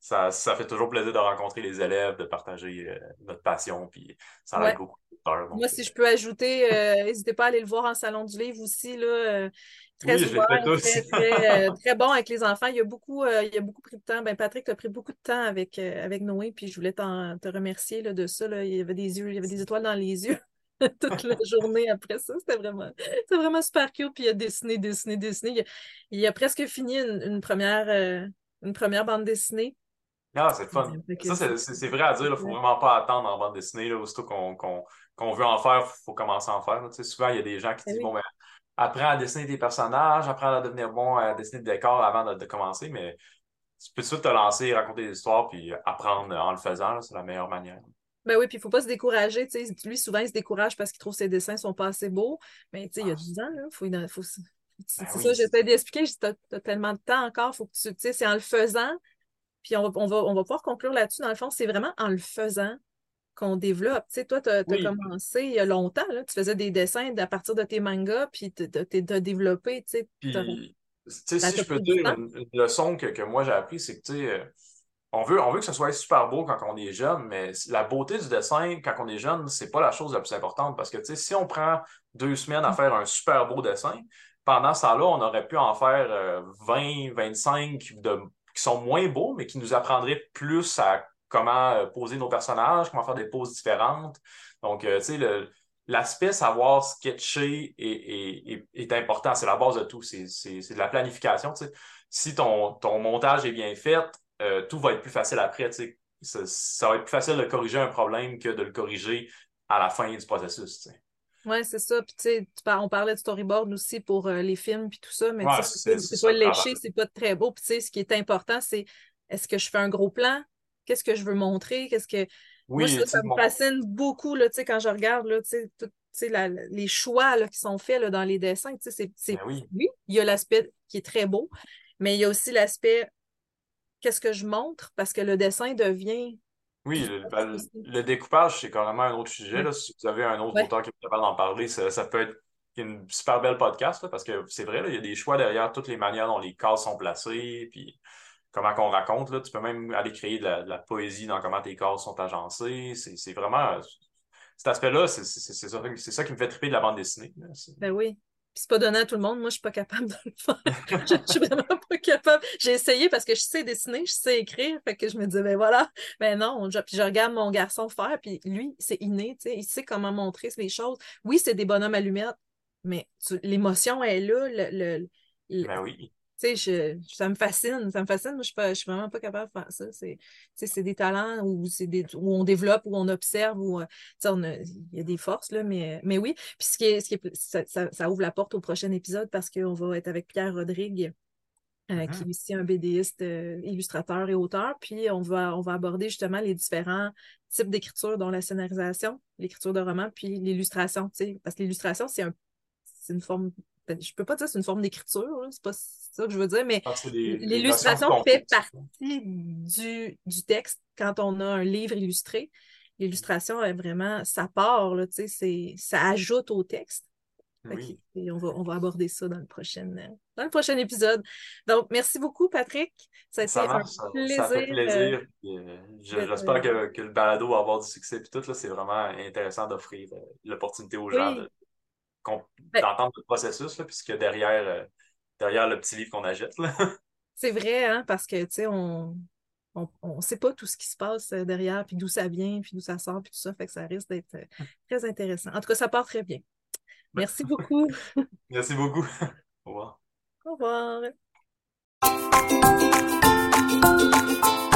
ça, ça fait toujours plaisir de rencontrer les élèves, de partager euh, notre passion, puis ça aide Ouais. beaucoup de lecteurs. Moi, Donc, euh, si je peux ajouter, euh, n'hésitez pas à aller le voir en salon du livre aussi, là, euh, très oui, je les ouvert, fais tous. très, très, euh, très bon avec les enfants. Il y a beaucoup, euh, il y a beaucoup pris de temps. Ben, Patrick, tu as pris beaucoup de temps avec, euh, avec Noé, puis je voulais t'en- te remercier là, de ça. Là. Il y avait des yeux, il y avait des étoiles dans les yeux toute la journée après ça. C'était vraiment, c'était vraiment super cute. Puis il a dessiné, dessiné, dessiné. Il a, il a presque fini une, une première, euh, une première bande dessinée. Ah, c'est le fun. Fait que Ça, c'est- c'est c'est- c'est vrai à dire, il faut vraiment pas attendre en bande dessinée. Là, aussitôt qu'on qu'on, qu'on veut en faire, il faut commencer à en faire. Là. Tu sais, souvent, il y a des gens qui Ben disent, bon, oui. ben, apprends à dessiner tes personnages, apprends à devenir bon à dessiner des décors avant de, de commencer, mais tu peux tout de suite te lancer, raconter des histoires, puis apprendre en le faisant, là, c'est la meilleure manière. Ben oui, puis il faut pas se décourager. Tu sais. Lui, souvent, il se décourage parce qu'il trouve ses dessins sont pas assez beaux. Mais tu sais, il y a Ah, dix ans, là, faut, il en- faut, c'est ben c'est ça, oui, j'essaie d'expliquer. Je dis, t'as, t'as tellement de temps encore, faut que tu, tu sais, c'est en le faisant. Puis on va, on va, on va pouvoir conclure là-dessus. Dans le fond, c'est vraiment en le faisant qu'on développe. Tu sais, toi, tu as oui. commencé il y a longtemps, là. Tu faisais des dessins à partir de tes mangas, puis tu as développé, tu sais, t'as- Puis, tu sais, ça si t'a je peux pris du dire temps. une, une leçon que, que moi j'ai appris, c'est que, tu sais, euh, on veut, on veut que ce soit super beau quand on est jeune, mais la beauté du dessin quand on est jeune, c'est pas la chose la plus importante parce que, tu sais, si on prend deux semaines à faire un super beau dessin, pendant ce temps-là, on aurait pu en faire euh, vingt, vingt-cinq de, qui sont moins beaux, mais qui nous apprendraient plus à comment euh, poser nos personnages, comment faire des poses différentes. Donc, euh, tu sais, le, l'aspect savoir sketcher est, est, est, est important. C'est la base de tout. C'est, c'est, c'est de la planification, tu sais. Si ton, ton montage est bien fait, euh, tout va être plus facile après. Tu sais. Ça, ça va être plus facile de corriger un problème que de le corriger à la fin du processus. Tu sais. Ouais, c'est ça. Puis, tu sais, tu par- on parlait de storyboard aussi pour euh, les films puis tout ça, mais tu Ouais, sais, c'est pas, c'est c'est c'est ça pas le travail. léché, c'est pas très beau. Puis, tu sais, ce qui est important, c'est est-ce que je fais un gros plan? Qu'est-ce que je veux montrer? Qu'est-ce que. Moi, Oui, ça, tu ça sais, me mon... fascine beaucoup, là, tu sais, quand je regarde, là, tu sais, tout- tu sais, la- la- les choix là, qui sont faits là, dans les dessins, tu sais, c'est, c'est- ben oui. oui, il y a l'aspect qui est très beau, mais il y a aussi l'aspect qu'est-ce que je montre parce que le dessin devient Oui, du le, texte ben, aussi. le découpage, c'est carrément un autre sujet. Ouais. Là. Si vous avez un autre Ouais. auteur qui est capable d'en parler, ça, ça peut être une super belle podcast, là, parce que c'est vrai, là, il y a des choix derrière toutes les manières dont les cases sont placées, puis comment qu'on raconte. Là. Tu peux même aller créer de la, de la poésie dans comment tes cases sont agencées. C'est c'est vraiment... Cet aspect-là, c'est c'est- c'est ça, c'est ça qui me fait triper de la bande dessinée. Là. C'est- Ben oui. Puis c'est pas donné à tout le monde. Moi, je suis pas capable de le faire. Je, je suis vraiment pas capable. J'ai essayé parce que je sais dessiner, je sais écrire. Fait que je me dis, ben voilà. Ben non. Je, puis je regarde mon garçon faire, puis lui, c'est inné, tu sais. Il sait comment montrer les choses. Oui, c'est des bonhommes allumettes, mais tu- l'émotion est là. Le, le- le- Ben oui. tu sais, je- ça me fascine, ça me fascine. Moi, je suis pas, je suis vraiment pas capable de faire ça. C'est, tu sais, c'est des talents où, c'est des, où on développe, où on observe, où, euh, tu sais, on a- il y a des forces, là, mais, mais oui. Puis ce qui est, ce qui est, ça, ça- ça ouvre la porte au prochain épisode parce qu'on va être avec Pierre Rodrigue, euh, qui Mhm. est aussi un BDiste, euh, illustrateur et auteur. Puis on va, on va aborder justement les différents types d'écriture, dont la scénarisation, l'écriture de roman, puis l'illustration, tu sais. Parce que l'illustration, c'est un, c'est une forme, ben, je peux pas dire que c'est une forme d'écriture, là, c'est pas ça que je veux dire, mais Ah, c'est des, des notions de l'illustration fait complétude. partie du, du texte quand on a un livre illustré. L'illustration est vraiment, ça part, là, tu sais, c'est, ça ajoute au texte. OK. Oui. Et on va, on va aborder ça dans le prochain, euh, dans le prochain épisode. Donc, merci beaucoup, Patrick. Ça a Ça été un marche, ça, ça fait plaisir euh, plaisir. Puis, euh, je- d'être. j'espère euh, que, que le balado va avoir du succès. Puis tout, là, c'est vraiment intéressant d'offrir euh, l'opportunité aux gens Oui, de, qu'on- ben, d'entendre le processus, là, puisque derrière, euh, derrière le petit livre qu'on achète, là. c'est vrai, hein, parce que, tu sais, on on on sait pas tout ce qui se passe euh, derrière, puis d'où ça vient, puis d'où ça sort, puis tout ça. Fait que ça risque d'être euh, très intéressant. En tout cas, ça part très bien. Ben, Merci beaucoup. merci beaucoup. Au revoir. Au revoir.